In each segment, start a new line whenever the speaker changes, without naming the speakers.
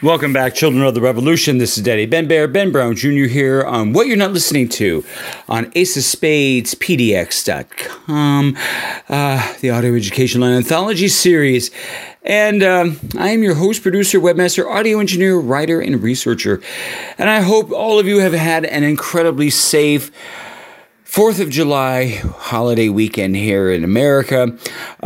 Welcome back, children of the revolution. This is Daddy Ben Bear, Ben Brown Jr. here on What You're Not Listening To on Ace of Spades, PDX.com, the Audio Education Line Anthology Series. And I am your host, producer, webmaster, audio engineer, writer, and researcher. And I hope all of you have had an incredibly safe 4th of July holiday weekend here in America.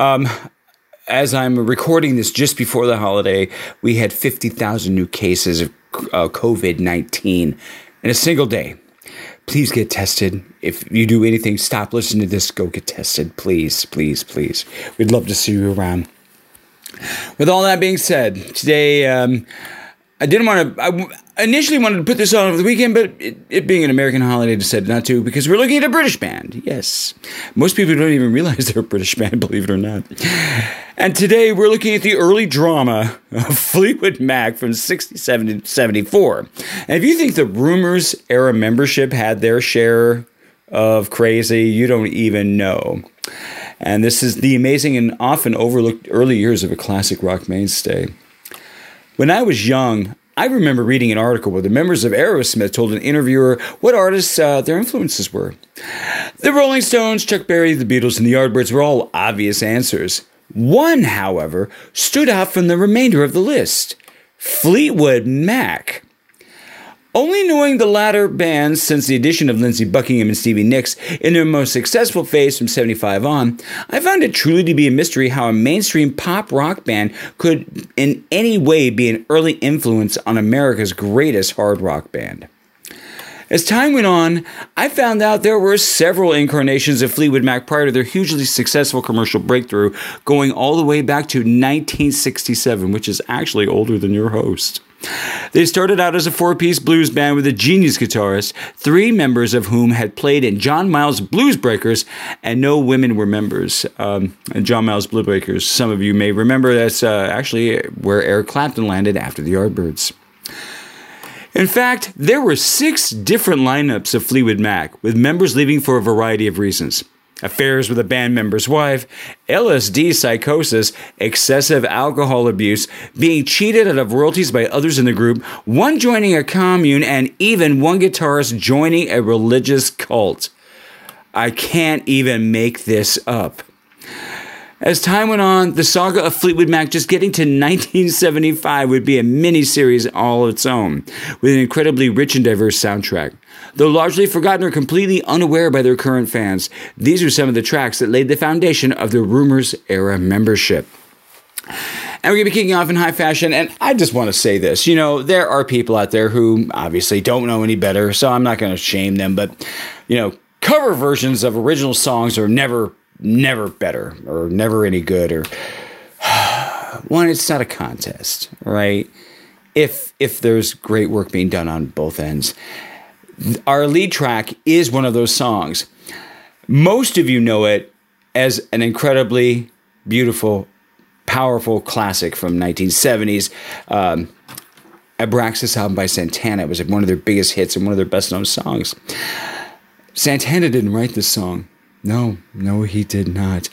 As I'm recording this just before the holiday, we had 50,000 new cases of COVID-19 in a single day. Please get tested. If you do anything, stop listening to this, go get tested. Please, please, please. We'd love to see you around. With all that being said, today, I initially wanted to put this on over the weekend, but it being an American holiday, I decided not to, because we're looking at a British band. Yes. Most people don't even realize they're a British band, believe it or not. And today, we're looking at the early drama of Fleetwood Mac from 67 to 74. And if you think the Rumors era membership had their share of crazy, you don't even know. And this is the amazing and often overlooked early years of a classic rock mainstay. When I was young, I remember reading an article where the members of Aerosmith told an interviewer what artists their influences were. The Rolling Stones, Chuck Berry, the Beatles, and the Yardbirds were all obvious answers. One, however, stood out from the remainder of the list: Fleetwood Mac. Only knowing the latter bands since the addition of Lindsey Buckingham and Stevie Nicks in their most successful phase from 75 on, I found it truly to be a mystery how a mainstream pop rock band could in any way be an early influence on America's greatest hard rock band. As time went on, I found out there were several incarnations of Fleetwood Mac prior to their hugely successful commercial breakthrough, going all the way back to 1967, which is actually older than your host. They started out as a four-piece blues band with a genius guitarist, 3 members of whom had played in John Miles' Blues Breakers, and no women were members. John Miles' Blues Breakers, some of you may remember, that's actually where Eric Clapton landed after the Yardbirds. In fact, there were 6 different lineups of Fleetwood Mac, with members leaving for a variety of reasons. Affairs with a band member's wife, LSD psychosis, excessive alcohol abuse, being cheated out of royalties by others in the group, one joining a commune, and even one guitarist joining a religious cult. I can't even make this up. As time went on, the saga of Fleetwood Mac just getting to 1975 would be a mini-series all its own, with an incredibly rich and diverse soundtrack. Though largely forgotten or completely unaware by their current fans, these are some of the tracks that laid the foundation of the Rumors era membership. And we're going to be kicking off in high fashion, and I just want to say this. You know, there are people out there who obviously don't know any better, so I'm not going to shame them, but, you know, cover versions of original songs are never better or never any good, or one, it's not a contest, right? If there's great work being done on both ends. Our lead track is one of those songs. Most of you know it as an incredibly beautiful, powerful classic from 1970s. Abraxas album by Santana. It was one of their biggest hits and one of their best known songs. Santana didn't write this song. No, he did not.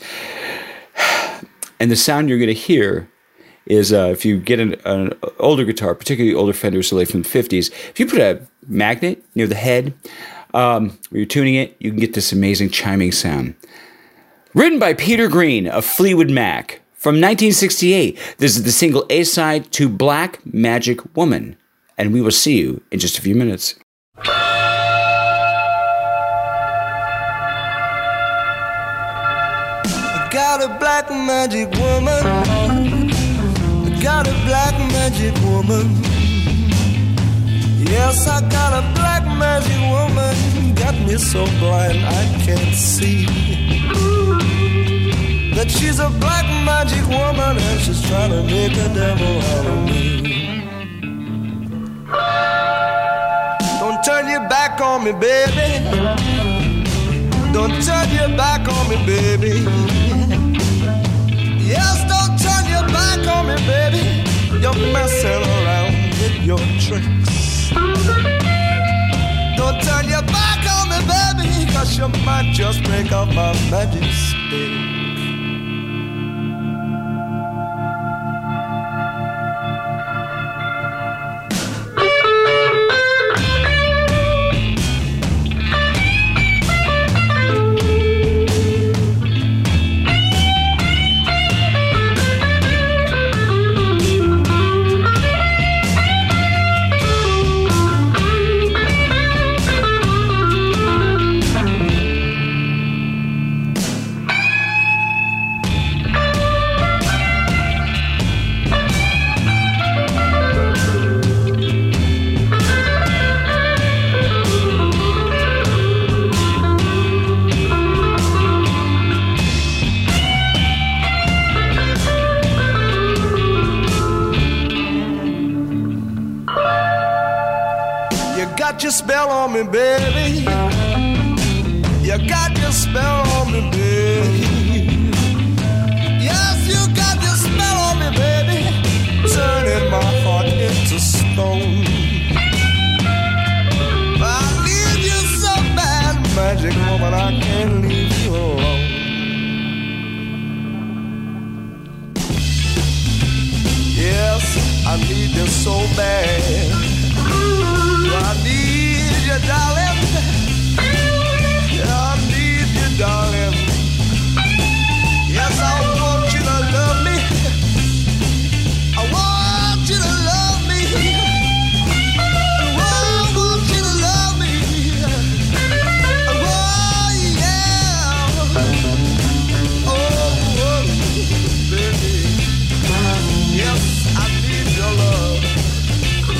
And the sound you're going to hear is if you get an older guitar, particularly older Fender Soleil from the 50s, if you put a magnet near the head where you're tuning it, you can get this amazing chiming sound. Written by Peter Green of Fleetwood Mac from 1968, this is the single A-side to Black Magic Woman. And we will see you in just a few minutes.
Got a black magic woman. Got a black magic woman. Yes, I got a black magic woman. Got me so blind I can't see that she's a black magic woman and she's trying to make a devil out of me. Don't turn your back on me, baby. Don't turn your back on me, baby. Yes, don't turn your back on me, baby. You're messing around with your tricks. Don't turn your back on me, baby, 'cause you might just break up my magic stick. got your spell on me, baby. You got your spell on me, baby. Yes, you got your spell on me, baby. Turning my heart into stone. I need you so bad, magic woman, I can't leave you alone. Yes, I need you so bad. I need you, darling. I need you, darling. Yes, I want you to love me. I want you to love me. I want you to love me. Oh, yeah. Oh, baby. Yes, I need your love.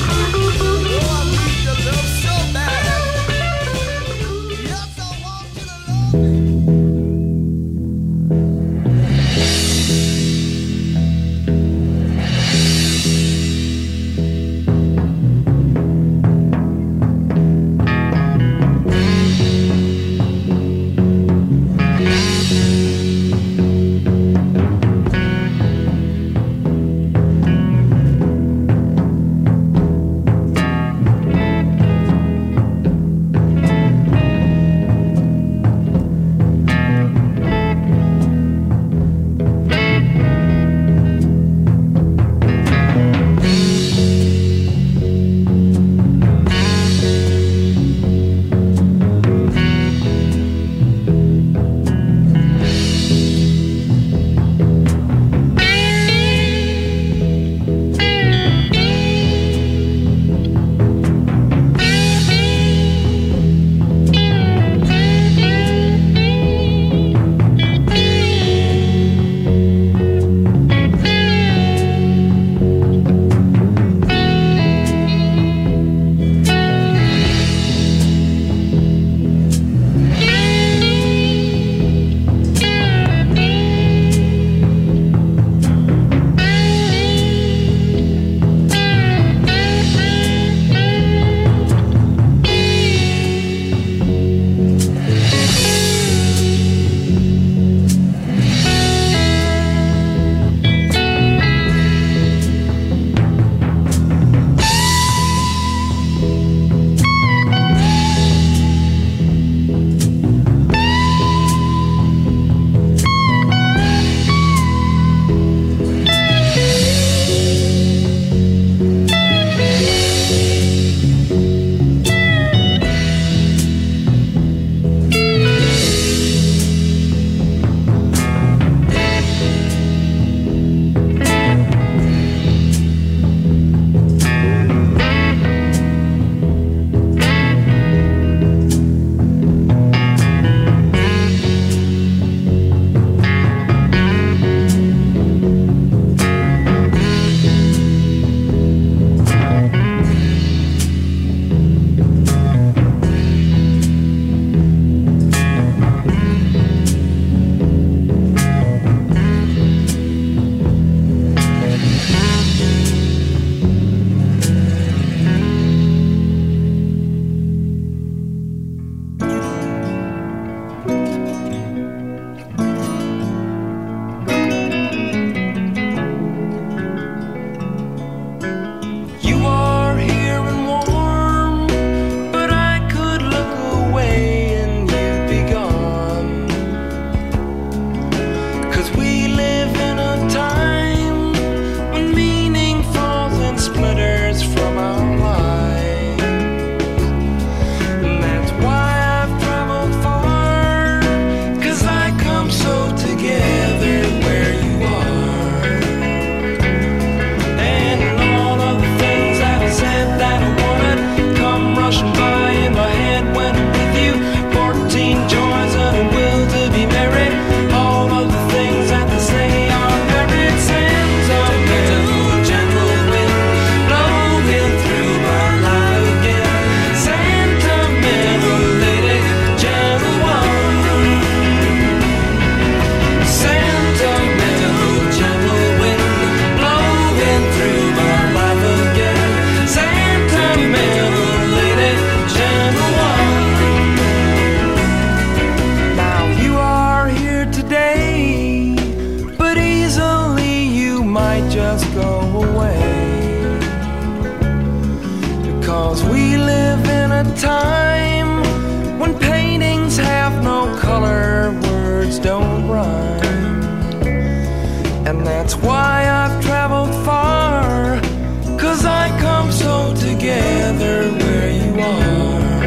'Cause we live in a time when paintings have no color, words don't rhyme. And that's why I've traveled far, 'cause I come so together where you are.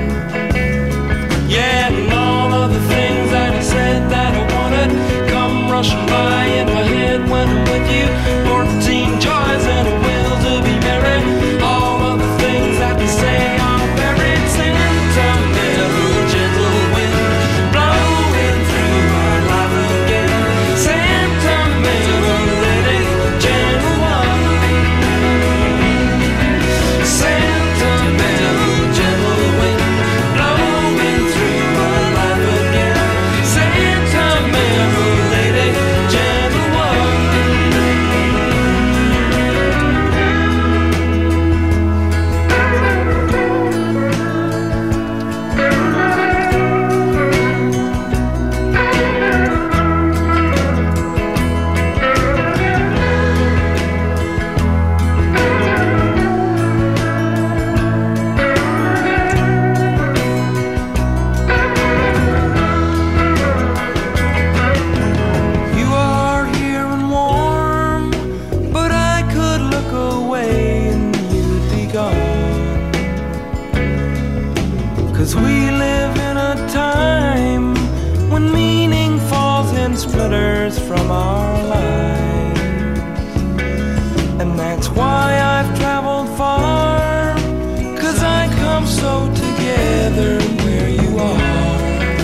Yeah, and all of the things that I said that I wanted come rushing by in my head when I'm with you. 14 joys and a will to be merry. All of the things that they say are very sentimental. Gentle wind blowing through my life again. Sentimental lady, gentle one. Sentimental gentle wind blowing through my life again. Sentimental lady, gentle one. You are here and warm, but I could look away and you'd be gone. 'Cause we live in a time when meaning falls in splinters from our lives. And that's why I've traveled far, 'cause I come so together where you are.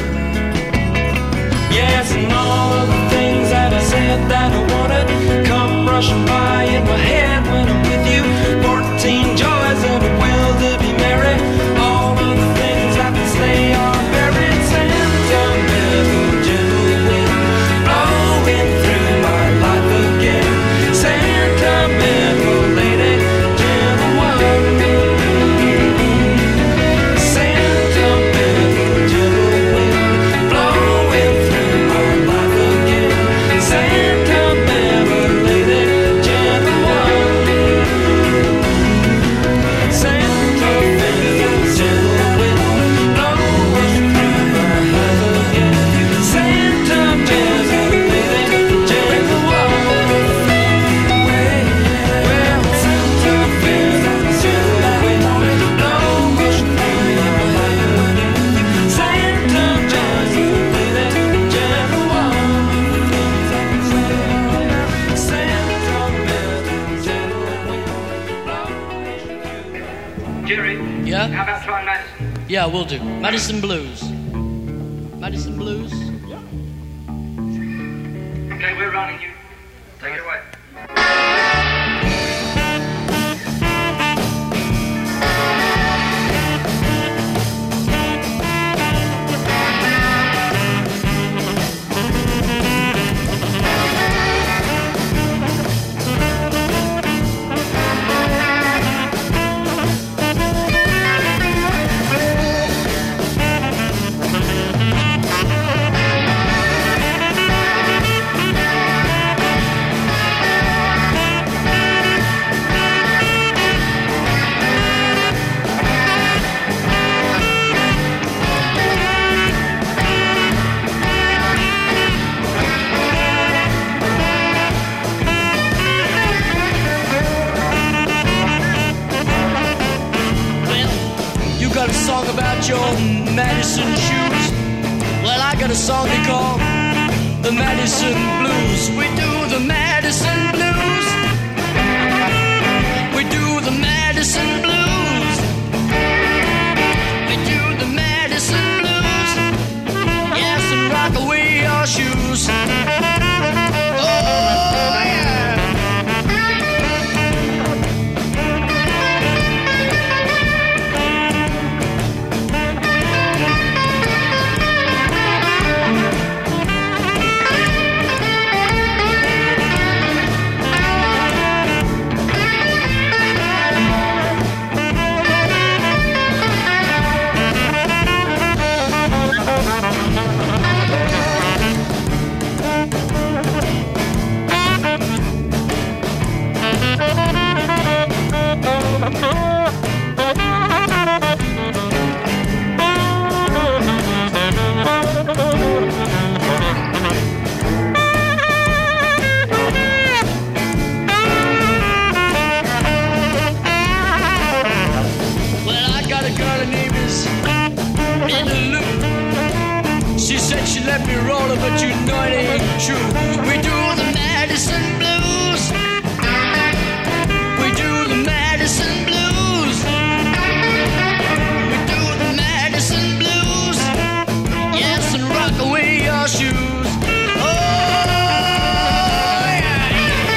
Yes, and all of the things that I said that I wanted come rushing by in my head when I'm with you. 14 joys and a will to be merry. All of the things that they say are very sentimental. Gentle wind blowing through my life again. Sentimental lady, gentle one. Sentimental gentle wind blowing through my life again. Sentimental lady, gentle one. Sentimental gentle wind blowing through my life again. Sentimental lady, gentle one. Well, sentimental gentle wind blowing through my life again. Sentimental lady, gentle one. Sentimental gentle wind blowing.
Jerry,
Yeah?
how about trying Madison?
Yeah, we'll do. Madison Blues. Madison Blues?
Okay, we're running you. Take it away.
Well, you got a song about your Madison shoes. Well, I got a song they call the Madison Blues. We do the Madison Blues. We do the Madison Blues. We do the Madison Blues. Yes, and rock away your shoes. Oh, yeah. let me roll it, but you know it ain't true. We do the Madison Blues. We do the Madison Blues. We do the Madison Blues. Yes, and rock away your shoes. Oh, yeah.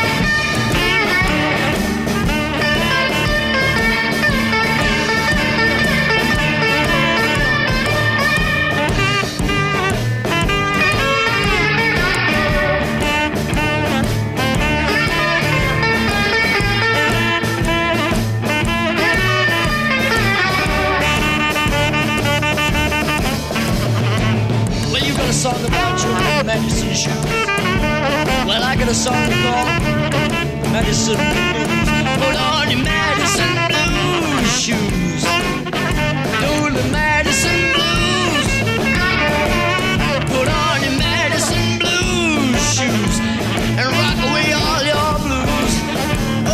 Well, you got a song about your Madison shoes. Well, I got a song called Madison Blues. Put on your Madison Blues shoes. Do the Madison Blues. Put on your Madison Blues shoes and rock away all your blues. Oh!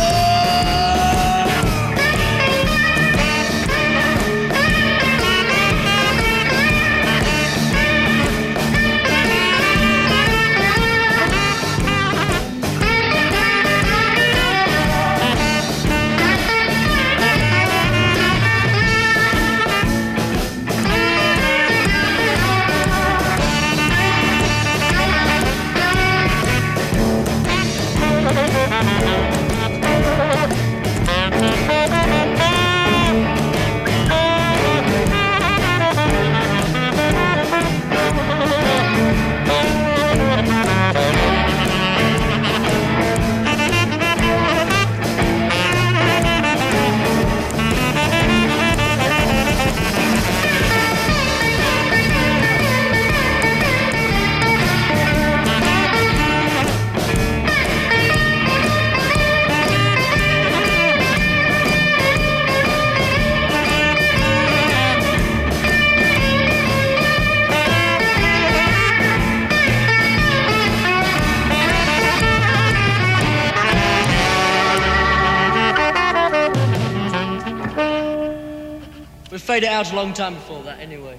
We faded out a long time before that, anyway.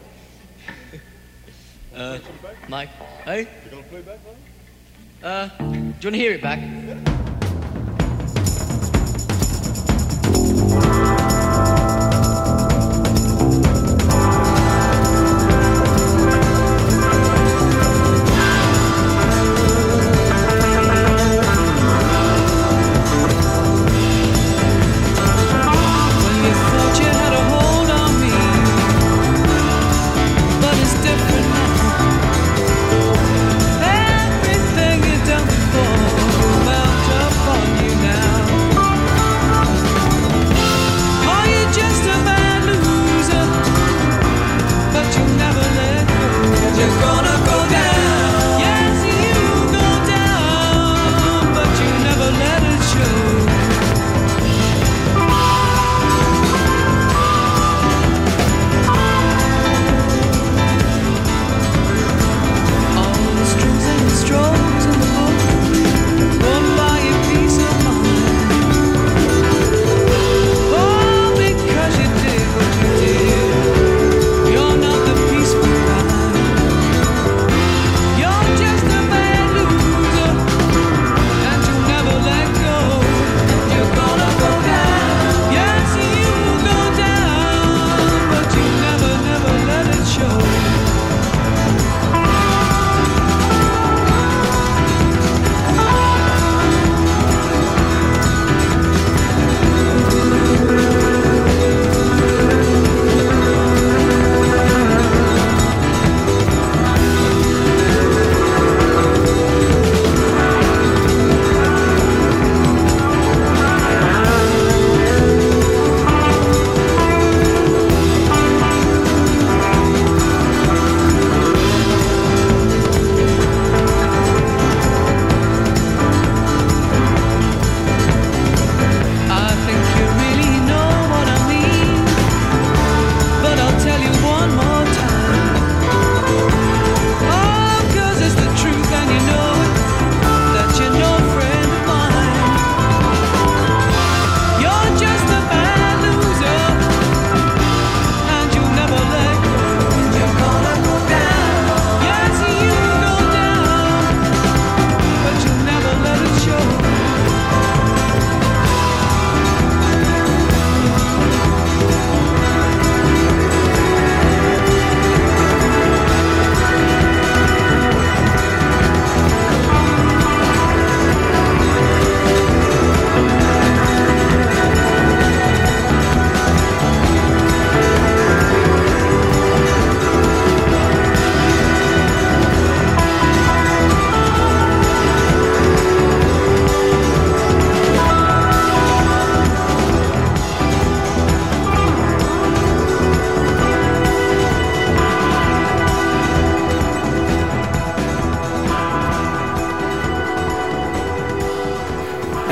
Mike, hey? You gonna play back, Mike? Do you want to hear it back?
Everything you done before, mount up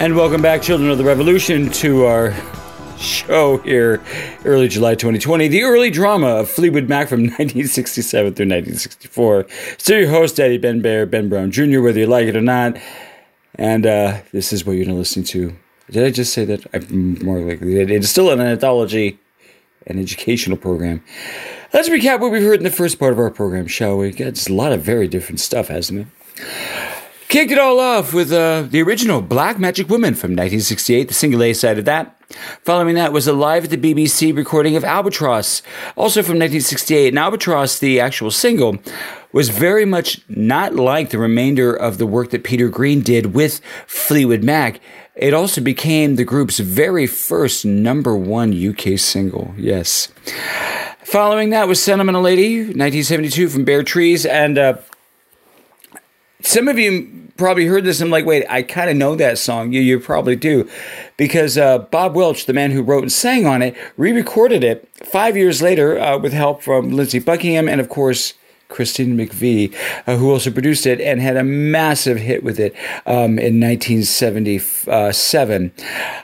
And welcome back, children of the revolution, to our show here, early July 2020, the early drama of Fleetwood Mac from 1967 through 1964. Still your host, Daddy Ben Bear, Ben Brown Jr., whether you like it or not. And this is what you're listening to. Did I just say that? I'm more likely. It's still an anthology, an educational program. Let's recap what we've heard in the first part of our program, shall we? It's a lot of very different stuff, hasn't it? Kicked it all off with the original Black Magic Woman from 1968, the single A side of that. Following that was a live at the BBC recording of Albatross, also from 1968. And Albatross, the actual single, was very much not like the remainder of the work that Peter Green did with Fleetwood Mac. It also became the group's very first #1 UK single, yes. Following that was Sentimental Lady, 1972 from Bare Trees, and some of you probably heard this and I'm like, wait, I kind of know that song. You probably do. Because Bob Welch, the man who wrote and sang on it, re-recorded it 5 years later with help from Lindsey Buckingham and, of course, Christine McVie, who also produced it and had a massive hit with it in 1977.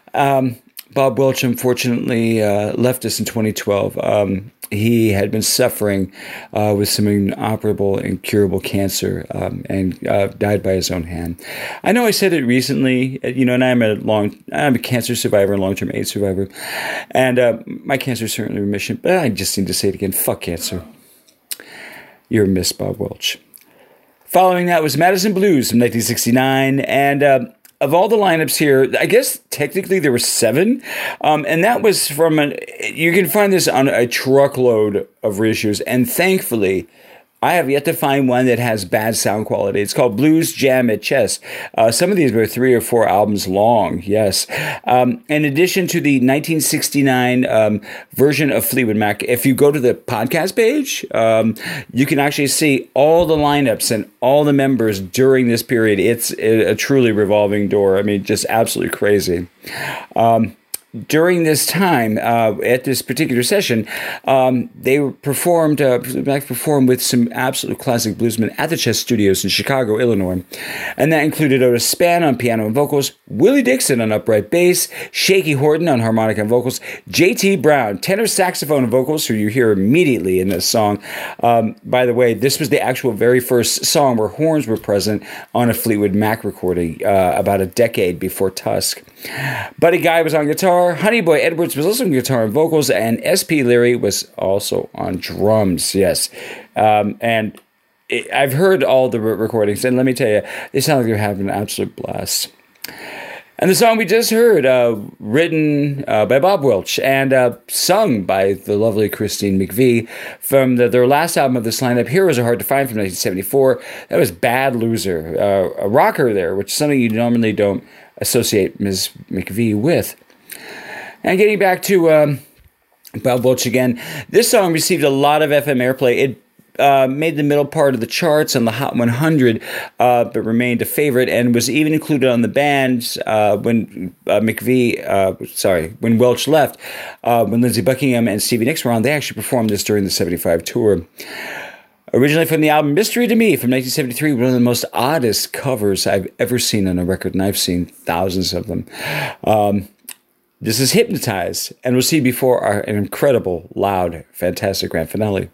Bob Welch, unfortunately, left us in 2012. He had been suffering with some inoperable, incurable cancer and died by his own hand. I know I said it recently, and I'm a cancer survivor, long-term AIDS survivor, and my cancer is certainly remission, but I just need to say it again, fuck cancer. You're Miss Bob Welch. Following that was Madison Blues from 1969, and of all the lineups here, I guess technically there were 7, and that was from you can find this on a truckload of reissues, and thankfully, I have yet to find one that has bad sound quality. It's called Blues Jam at Chess. Some of these were 3 or 4 albums long, yes. In addition to the 1969 version of Fleetwood Mac, if you go to the podcast page, you can actually see all the lineups and all the members during this period. It's a truly revolving door. I mean, just absolutely crazy. During this time, at this particular session, they performed with some absolute classic bluesmen at the Chess Studios in Chicago, Illinois. And that included Otis Spann on piano and vocals, Willie Dixon on upright bass, Shaky Horton on harmonica and vocals, J.T. Brown, tenor saxophone and vocals, who you hear immediately in this song. By the way, this was the actual very first song where horns were present on a Fleetwood Mac recording about a decade before Tusk. Buddy Guy was on guitar. Honey Boy Edwards was also on guitar and vocals, and S.P. Leary was also on drums, yes. And I've heard all the recordings, and let me tell you, they sound like they're having an absolute blast. And the song we just heard, written by Bob Welch and sung by the lovely Christine McVie from their last album of this lineup, Heroes Are Hard to Find from 1974. That was Bad Loser, a rocker there, which is something you normally don't associate Ms. McVie with. And getting back to Bob Welch again, this song received a lot of FM airplay. It made the middle part of the charts on the Hot 100, but remained a favorite and was even included on the bands when when Welch left. When Lindsey Buckingham and Stevie Nicks were on, they actually performed this during the 75 tour. Originally from the album Mystery to Me from 1973, one of the most oddest covers I've ever seen on a record, and I've seen thousands of them. This is Hypnotized, and we'll see before an incredible, loud, fantastic grand finale.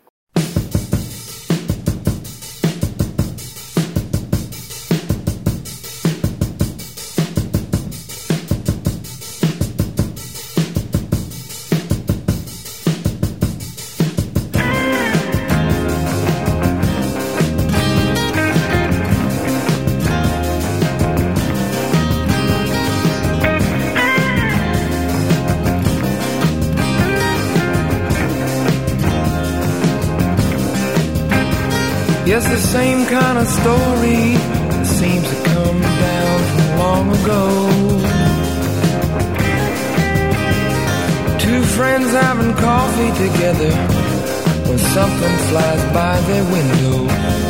Yes, the same kind of story that seems to come down from long ago. Two friends having coffee together when something flies by their window.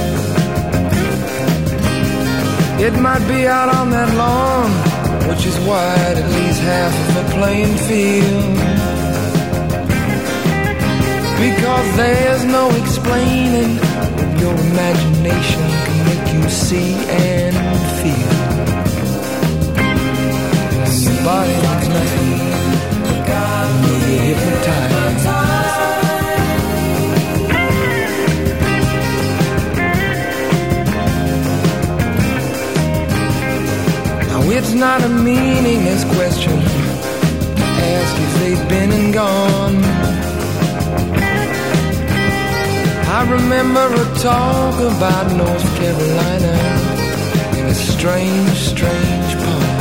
It might be out on that lawn, which is wide at least half of a playing field. Because there's no explaining what your imagination can make you see and feel. body means nothing when you're hypnotized. Now it's not a meaningless question to ask if they've been and gone. I remember a talk about North Carolina in a strange, strange poem.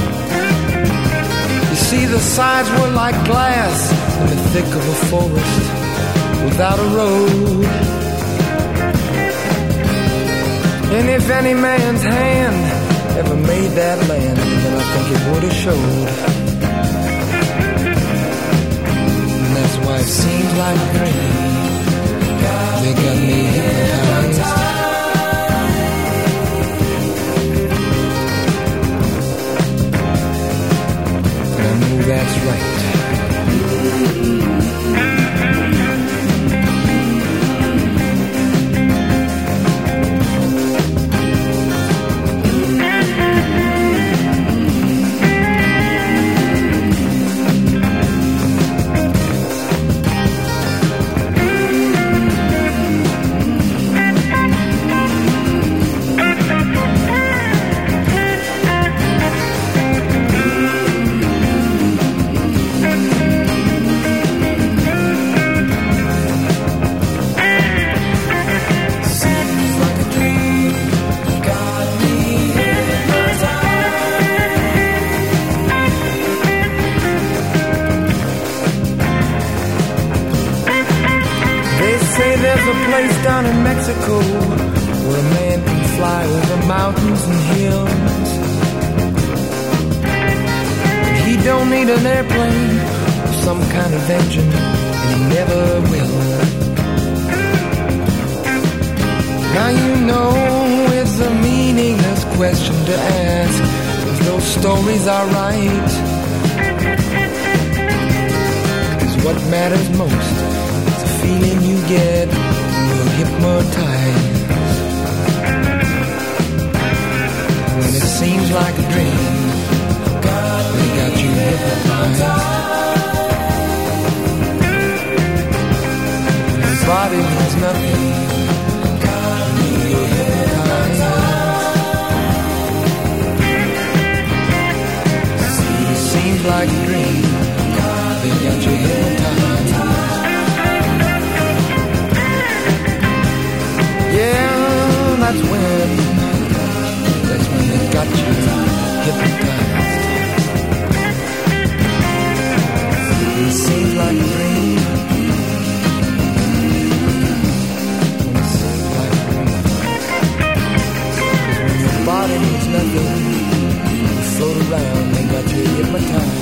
You see, the sides were like glass in the thick of a forest without a road. And if any man's hand ever made that land, then I think it would have showed. And that's why it seems like a dream. They got me hypnotized. And I know that's right. Down in Mexico, where a man can fly over mountains and hills. And he don't need an airplane or some kind of engine, and he never will. Now you know it's a meaningless question to ask if those stories are right. Because what matters most is the feeling you get hypnotized. When it seems like a dream, they got you hypnotized. Your body means nothing when you're hypnotized. It seems like a dream, they got you hypnotized. Yeah, that's when they got you hypnotized. It seems like a dream. It seems like a dream. When your body means nothing, you float around, they got you hypnotized.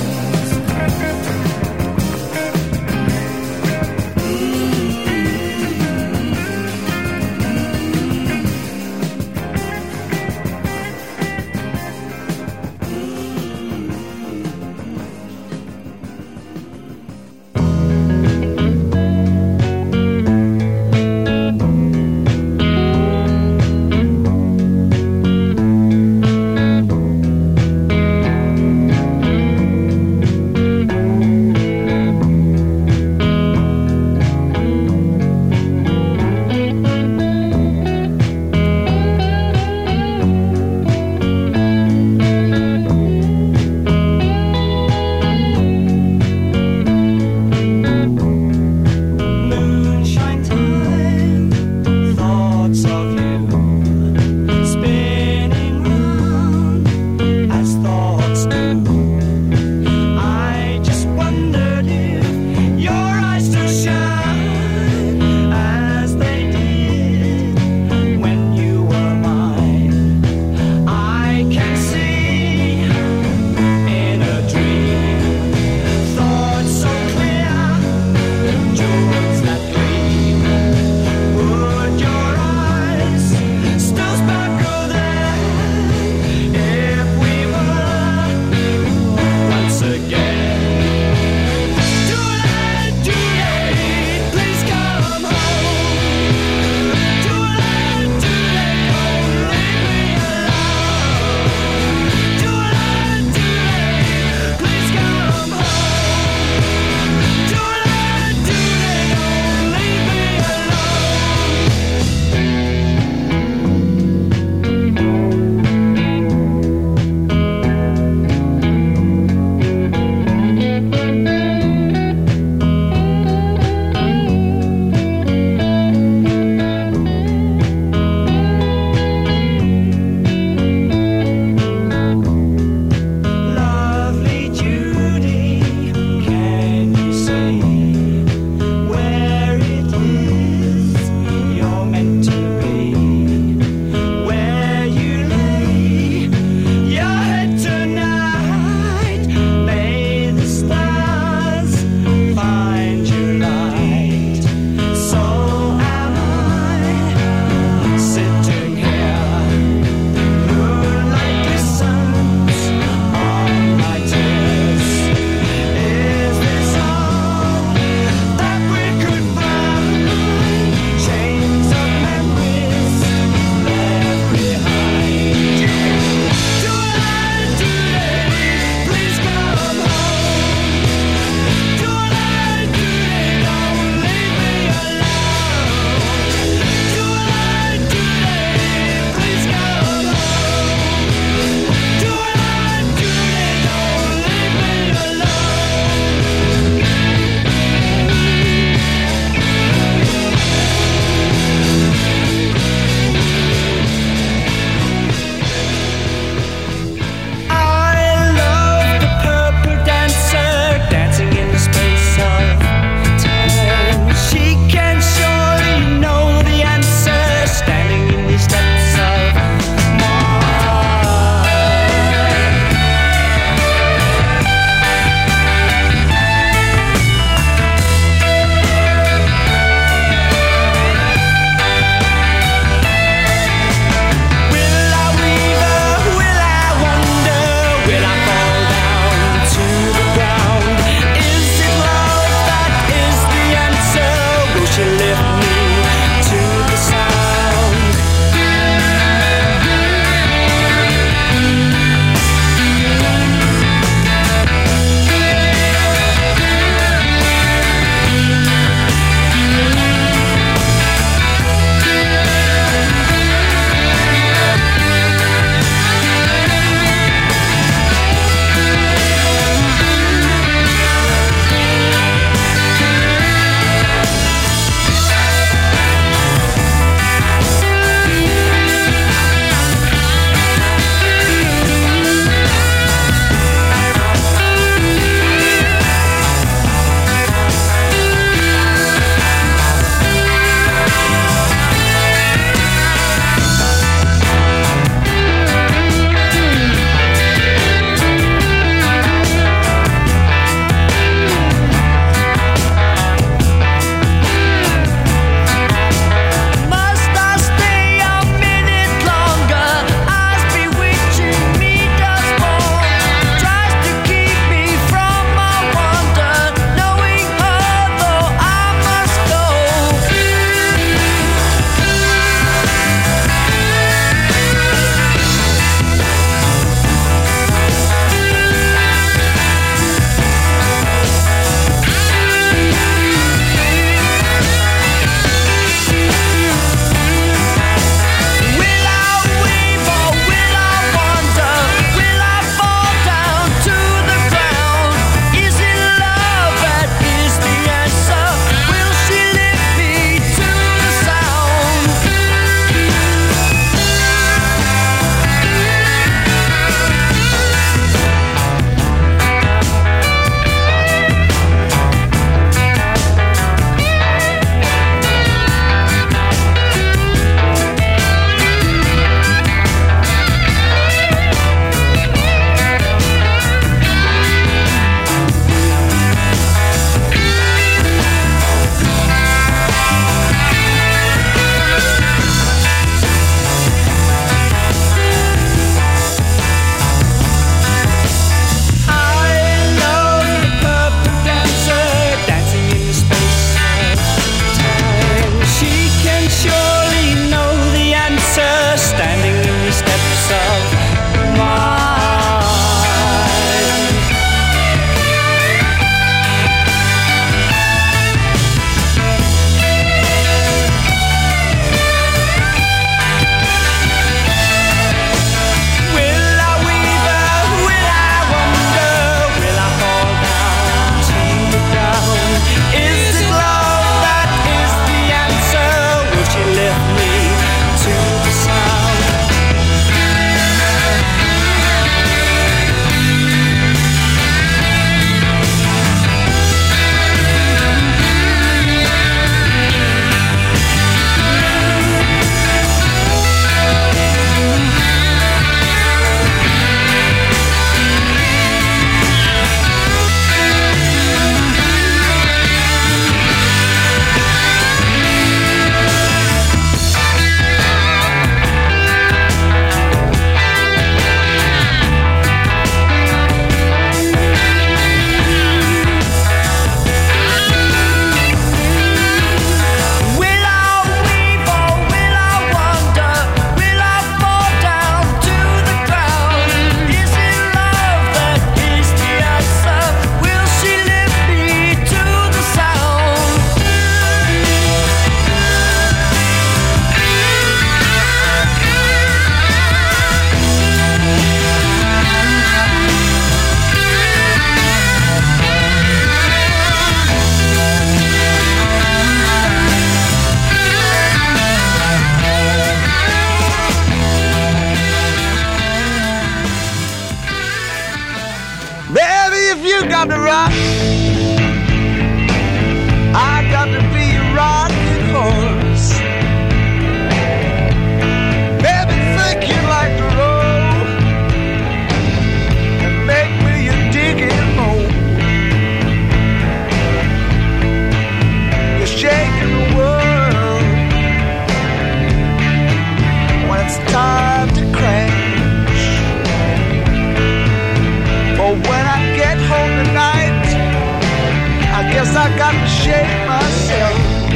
I got to shake myself.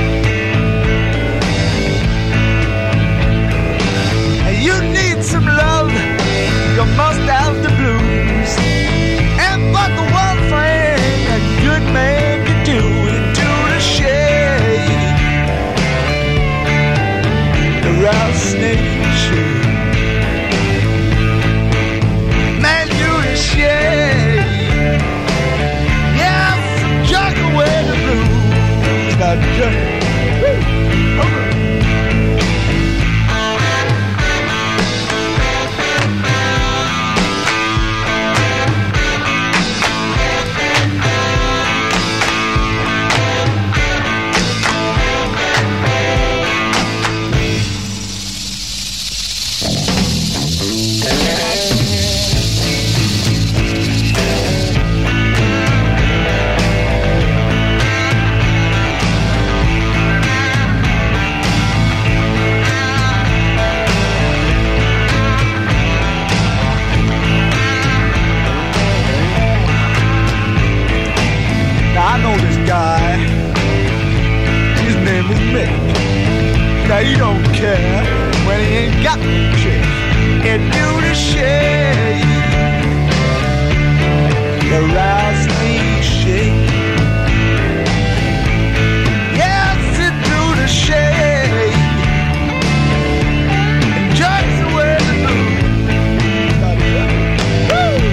And you need some love, you must have the blues. And but the one thing a good man can do is do the shake, the rattlesnake shake. Man, you the shake. Yes, jerk away the blues. Now jerk. Woo. Okay. I know this guy, his name is Mick. Now he don't care when he ain't got no chick. He do the shake, the rattlesnake shake. Yes, he do the shake, and jerks away the blues. Woo!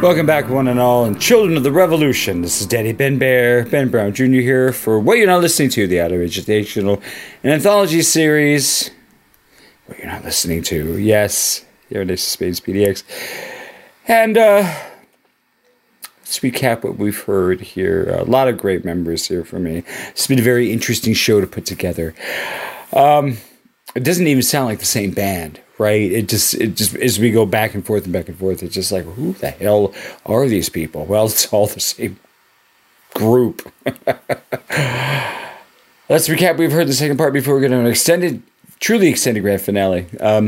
Welcome back, one and all, and children of the revolution. This is Daddy Ben Bear, Ben Brown Jr. here for What You're Not Listening To, the audio educational and anthology series. What You're Not Listening To, yes, here it is, Spades PDX. And let's recap what we've heard here. A lot of great members here for me. It's been a very interesting show to put together. It doesn't even sound like the same band, right? It just as we go back and forth, it's just like, who the hell are these people? Well, it's all the same group. Let's recap. We've heard the second part before we get on an truly extended grand finale.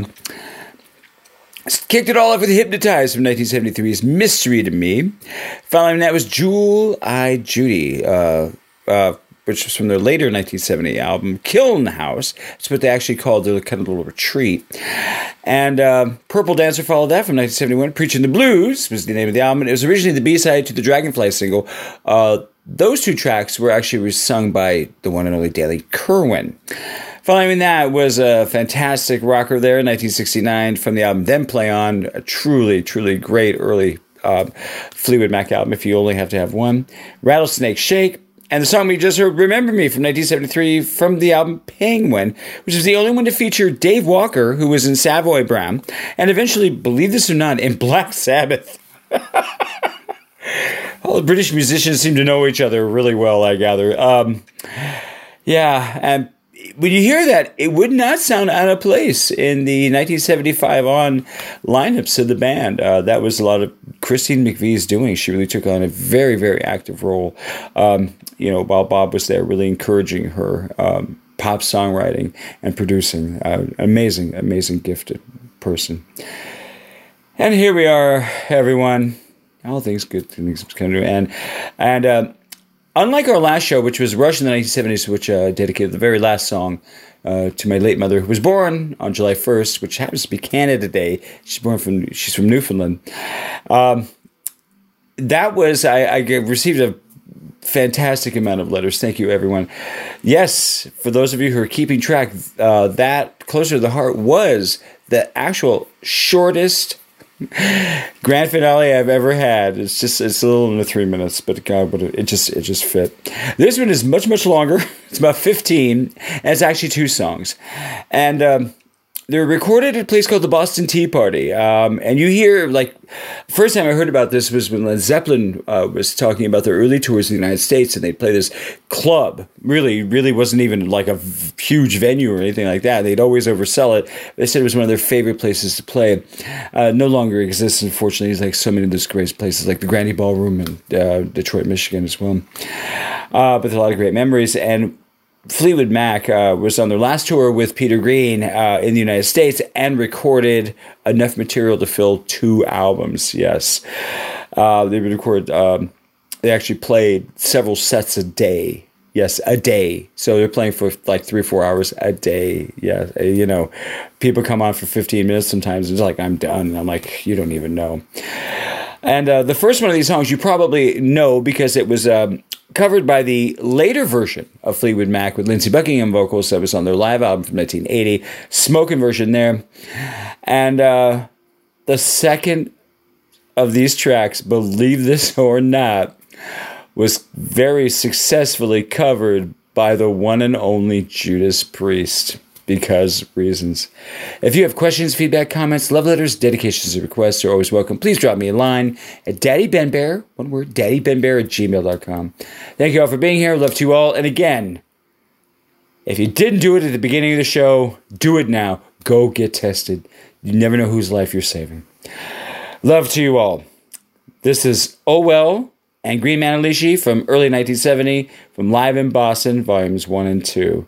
Kicked it all off with Hypnotized from 1973's Mystery to Me. Following that was Jewel-Eyed Judy, which was from their later 1970 album, Kiln House. That's what they actually called their kind of little retreat. And Purple Dancer followed that from 1971. Preaching the Blues was the name of the album. It was originally the B-side to the Dragonfly single. Those two tracks were actually sung by the one and only Daly Kerwin. Following that was a fantastic rocker there, 1969, from the album Then Play On. A truly, truly great early Fleetwood Mac album, if you only have to have one. Rattlesnake Shake. And the song we just heard, Remember Me, from 1973, from the album Penguin, which is the only one to feature Dave Walker, who was in Savoy Brown, and eventually, believe this or not, in Black Sabbath. All the British musicians seem to know each other really well, I gather. Yeah, and when you hear that, it would not sound out of place in the 1975 on lineups of the band. That was a lot of Christine McVie's doing. She really took on a very, very active role, while Bob was there, really encouraging her pop songwriting and producing. Amazing, amazing, gifted person. And here we are, everyone. All things good, things come to an end. And unlike our last show, which was Rush in the 1970s, which dedicated the very last song to my late mother, who was born on July 1st, which happens to be Canada Day. She's from Newfoundland. That was, I received a fantastic amount of letters. Thank you, everyone. Yes, for those of you who are keeping track, that Closer to the Heart was the actual shortest grand finale I've ever had. It's a little under 3 minutes, but God, it just fit. This one is much, much longer. It's about 15, and it's actually 2 songs. And they were recorded at a place called the Boston Tea Party. And you hear, first time I heard about this was when Led Zeppelin was talking about their early tours in the United States, and they'd play this club. Really wasn't even like a huge venue or anything like that. They'd always oversell it. They said it was one of their favorite places to play. No longer exists, unfortunately. It's like so many of those great places, like the Grandy Ballroom in Detroit, Michigan as well. But there's a lot of great memories. And Fleetwood Mac was on their last tour with Peter Green in the United States and recorded enough material to fill 2 albums. Yes. They actually played several sets a day. Yes, a day. So they're playing for like 3 or 4 hours a day. Yeah, people come on for 15 minutes sometimes. It's like, I'm done. And I'm like, you don't even know. And the first one of these songs you probably know because it was covered by the later version of Fleetwood Mac with Lindsey Buckingham vocals that was on their live album from 1980. Smoking version there. And the second of these tracks, believe this or not, was very successfully covered by the one and only Judas Priest. Because reasons. If you have questions, feedback, comments, love letters, dedications, or requests are always welcome. Please drop me a line at daddybenbear, one word, daddybenbear@gmail.com. Thank you all for being here. Love to you all. And again, if you didn't do it at the beginning of the show, do it now. Go get tested. You never know whose life you're saving. Love to you all. This is Oh Well and Green Manalishi from early 1970 from Live in Boston, Volumes 1 and 2.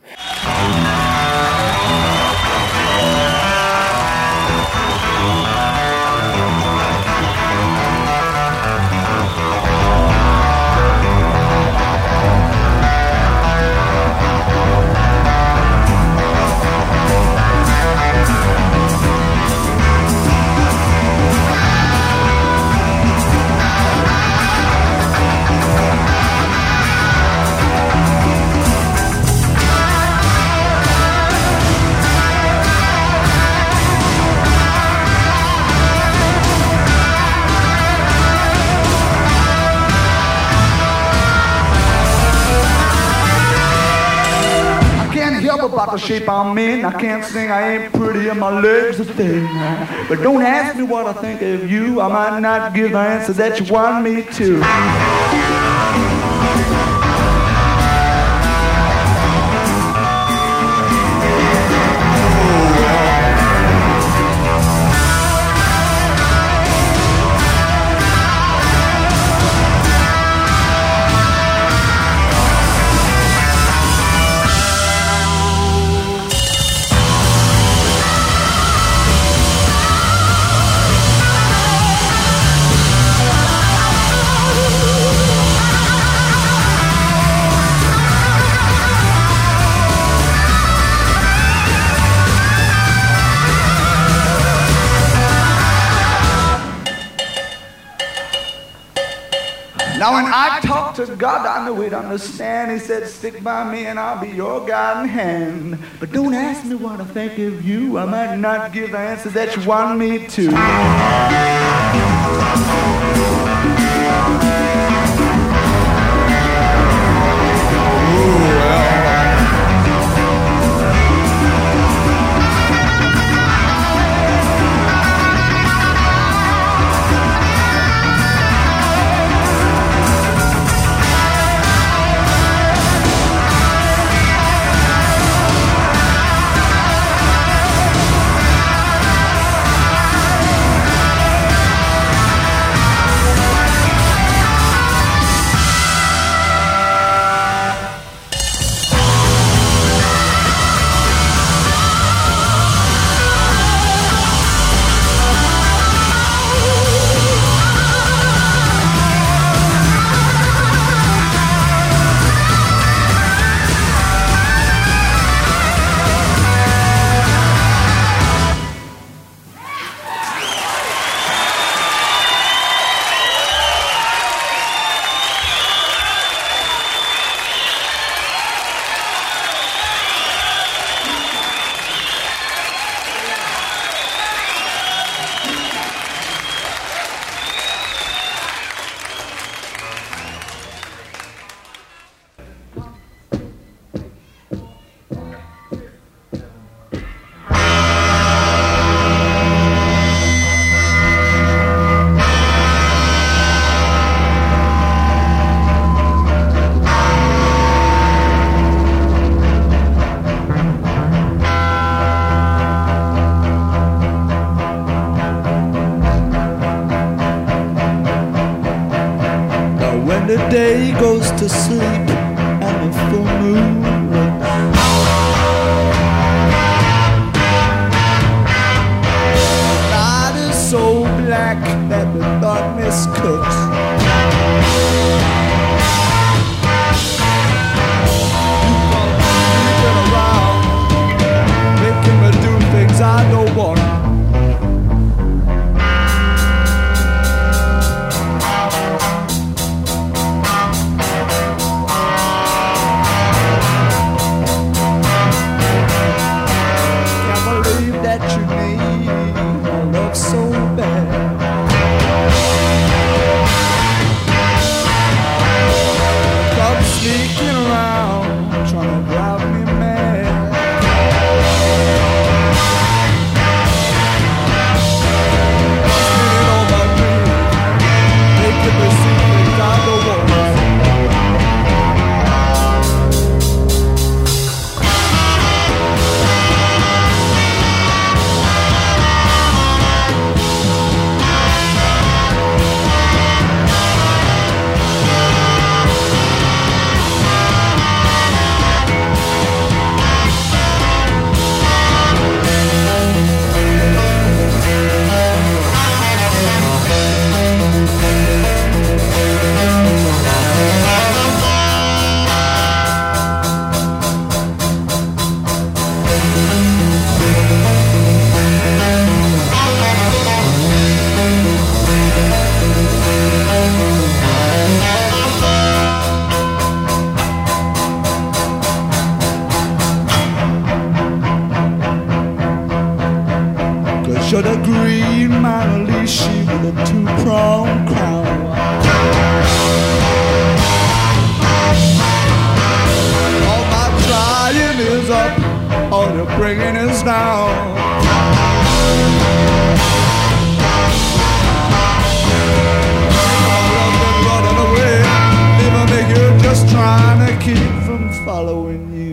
careful about the shape I'm in. I can't sing, I ain't pretty, and my legs are thin. But don't ask me what I think of you. I might not give the answer that you want me to. Now when I talk to God, I know he'd understand. He said, stick by me and I'll be your guiding hand. But don't ask me what I think of you. I might not give the answer that you want me to. The day goes to sleep and the full moon looks. Night is so black that the darkness cooks. You come around, making me do things I don't want. So bad. Come sneaking around, trying to drive me mad. Spinning on my dreams, making me see things I don't want. You're the green Manalishi with a two-pronged crown. All my trying is us up or you're bringing us down. You're just trying to keep from following you.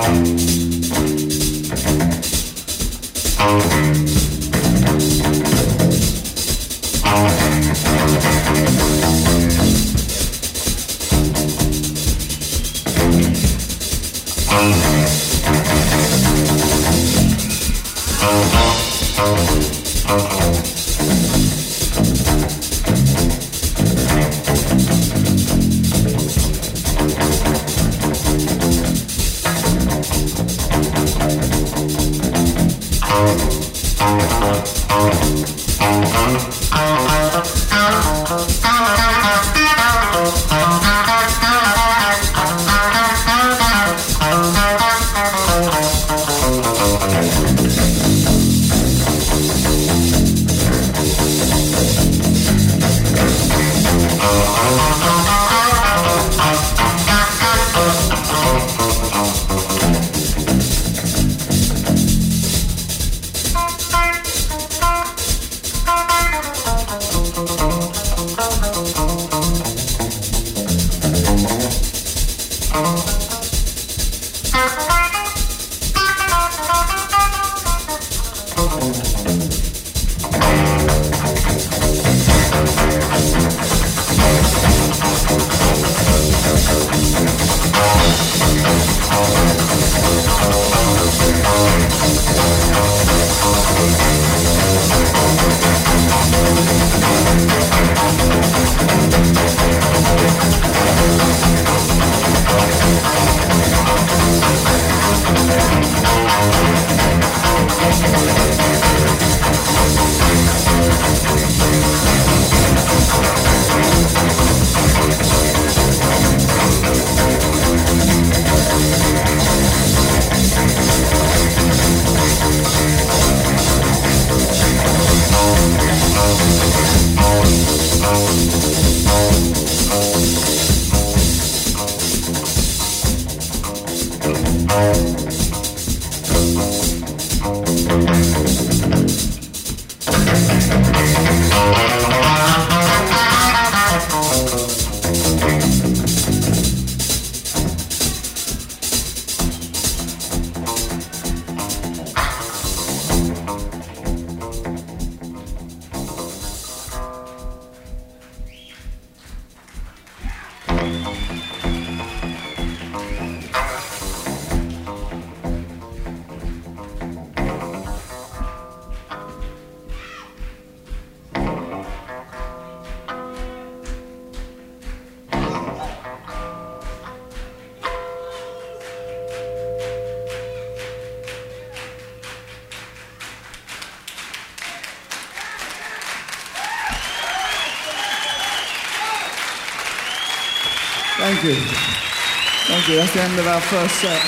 Thank you. Thank you. That's the end of our first set.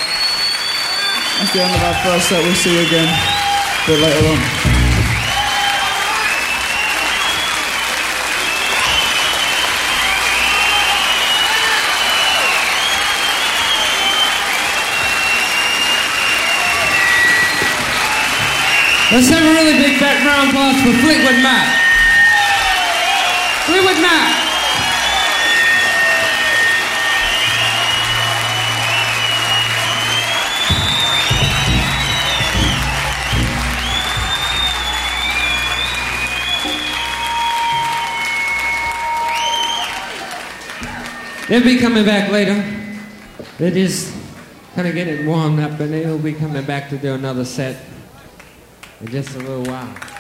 That's the end of our first set. We'll see you again a bit later on.
Let's have a really big background applause for Fleetwood Mac. Fleetwood Mac. They'll be coming back later. They're just kind of getting warmed up, and they'll be coming back to do another set in just a little while.